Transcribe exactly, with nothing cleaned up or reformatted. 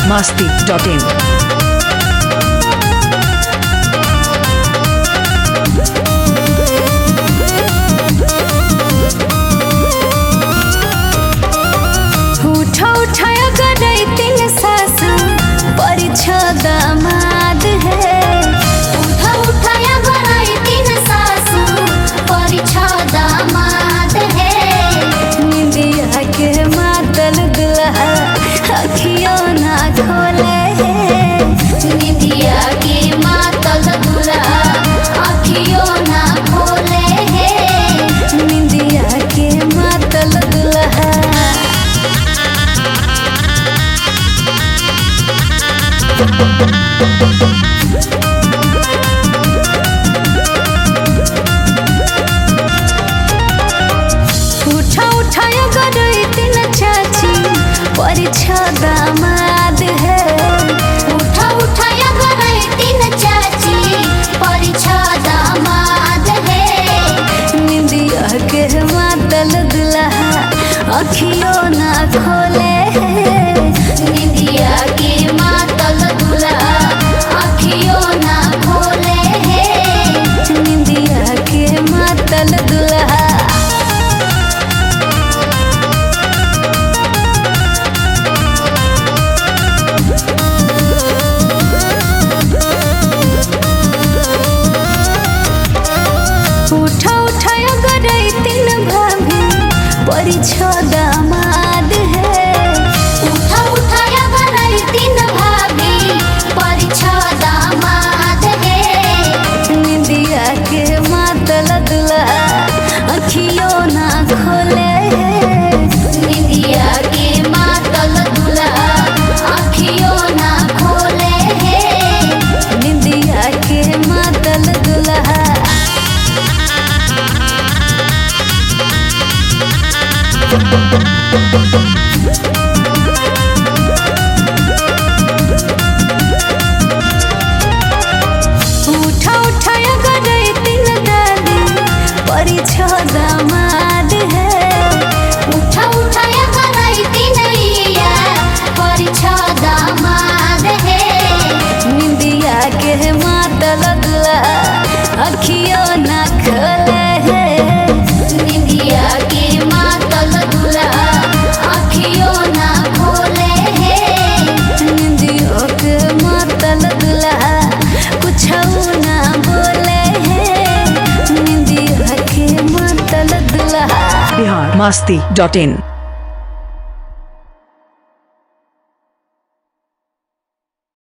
masti dot in. उठा उठाया गई तीन सासा परिछा दामाद है। उठा उठाया गई तीन सासा परिछा दामाद है। निंदिया के मातल दुल्हा अखियों ना खोले है। निंदिया के मातल दुल्हा अखियों ना खोले है। निंदिया के मातल दुल्हा उठा उठाया गई तीन चाची परिछा दामाद है। उठा उठाया गई तीन चाची परिछा दामाद है। निंदिया के मातल दुल्हा अखियों ना खोले है। निंदिया के मातल दुल्हा अखियों ना खोले है। निंदिया के मातल दुल्हा उठा उठाया गई तीन भाभी परिछा दामाद है। उठा उठाया गई तीन भाभी परिछा दामाद है। निंदिया के मातल दुल्हा अखियों ना खोले है। निंदिया के मातल दुल्हा अखियों ना खोले है। निंदिया के मातल दुल्हा उठा उठाया गई तीन दादी परिछा दामाद है। उठा उठाया गई तीन इया परिछा दामाद है। निंदिया के मातल दुल्हा अखियों ना खोले है। निंदिया के मातल दुल्हा अखियों ना खोले है। निंदियों के मातल दुल्हा कुछ ना बोले है। निंदिया के मातल दुल्हा Bihar masti dot in.